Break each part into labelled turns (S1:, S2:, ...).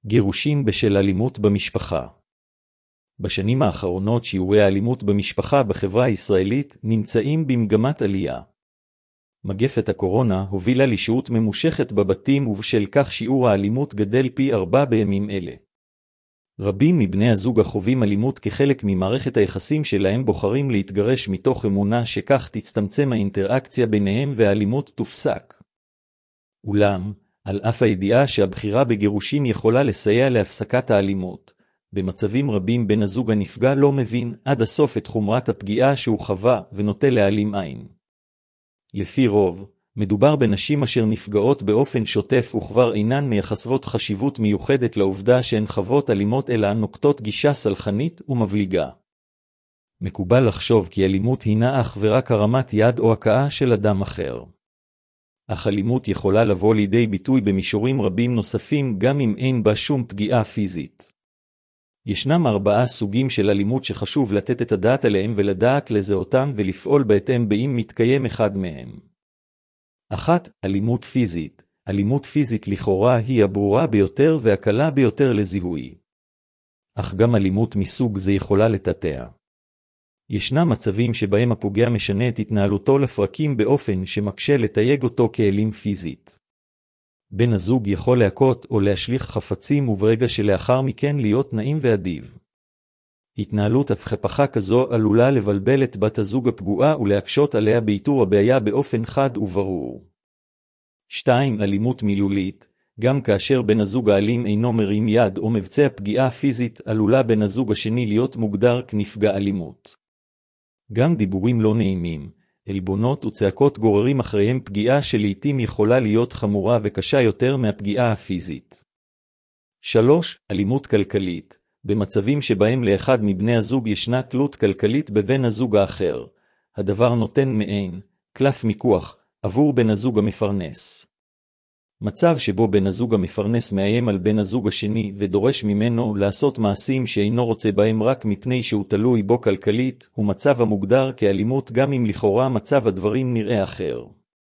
S1: גירושים בשל אלימות במשפחה. בשנים האחרונות שיעורי האלימות במשפחה בחברה הישראלית נמצאים במגמת עלייה. מגפת הקורונה הובילה לשהות ממושכת בבתים ובשל כך שיעור האלימות גדל פי 4 בימים אלה. רבים מבני הזוג החווים אלימות כחלק ממערכת היחסים שלהם בוחרים להתגרש מתוך אמונה שכך תצטמצם האינטראקציה ביניהם והאלימות תופסק. אולם, על אף הידיעה שהבחירה בגירושים יכולה לסייע להפסקת האלימות, במצבים רבים בן הזוג הנפגע לא מבין עד הסוף את חומרת הפגיעה שהוא חווה ונוטה להעלים עין. לפי רוב, מדובר בנשים אשר נפגעות באופן שוטף וכבר אינן מייחסות חשיבות מיוחדת לעובדה שהן חוות אלימות אלא נוקטות גישה סלחנית ומבליגה. מקובל לחשוב כי אלימות הינה אך ורק הרמת יד או הכאה של אדם אחר. אך אלימות יכולה לבוא לידי ביטוי במישורים רבים נוספים גם אם אין בה שום פגיעה פיזית. ישנם 4 סוגים של אלימות שחשוב לתת את הדעת עליהם ולדעת לזהותם ולפעול בהתאם באם מתקיים אחד מהם. 1. אלימות פיזית. אלימות פיזית לכאורה היא הברורה ביותר והקלה ביותר לזיהוי. אך גם אלימות מסוג זה יכולה לתתע. ישנם מצבים שבהם הפוגע משנה את התנהלותו לפרקים באופן שמקשה לתייג אותו כאלים פיזית. בן הזוג יכול להכות או להשליך חפצים וברגע שלאחר מכן להיות נעים ואדיב. התנהלות הפכפכה כזו עלולה לבלבל את בת הזוג הפגועה ולהקשות עליה באיתור הבעיה באופן חד וברור. 2. אלימות מילולית. גם כאשר בן הזוג האלים אינו מרים יד או מבצע פגיעה פיזית, עלולה בן הזוג השני להיות מוגדר כנפגע אלימות. גם דיבורים לא נעימים, עלבונות וצעקות גוררים אחריהם פגיעה שלעיתים יכולה להיות חמורה וקשה יותר מהפגיעה הפיזית. 3. אלימות כלכלית. במצבים שבהם לאחד מבני הזוג ישנה תלות כלכלית בבן הזוג האחר, הדבר נותן מעין קלף מיקוח עבור בן הזוג המפרנס. מצב שבו בן הזוג המפרנס מאיים על בן הזוג השני ודורש ממנו לעשות מעשים שאינו רוצה בהם רק מפני שהוא תלוי בו כלכלית, הוא מצב המוגדר כאלימות גם אם לכאורה מצב הדברים נראה אחר.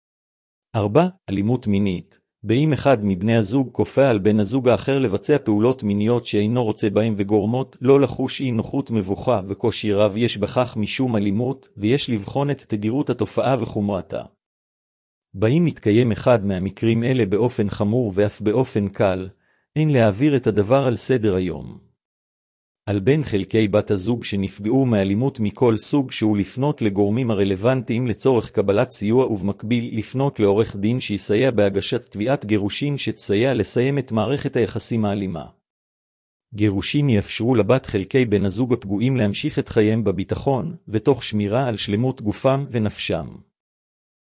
S1: 4. אלימות מינית. באם אחד מבני הזוג כופה על בן הזוג האחר לבצע פעולות מיניות שאינו רוצה בהם וגורמות לא לחוש אי נוחות, מבוכה וקושי רב, יש בכך משום אלימות ויש לבחון את תדירות התופעה וחומרתה. באם מתקיים אחד מהמקרים אלה באופן חמור ואף באופן קל, אין להעביר את הדבר על סדר היום. על בין חלקי בת הזוג שנפגעו מאלימות מכל סוג שהוא לפנות לגורמים הרלוונטיים לצורך קבלת סיוע ובמקביל לפנות לעורך דין שיסייע בהגשת תביעת גירושין שתסייע לסיים את מערכת היחסים האלימה. גירושין יאפשרו לבת חלקי בן הזוג הפגועים להמשיך את חייהם בביטחון ותוך שמירה על שלמות גופם ונפשם.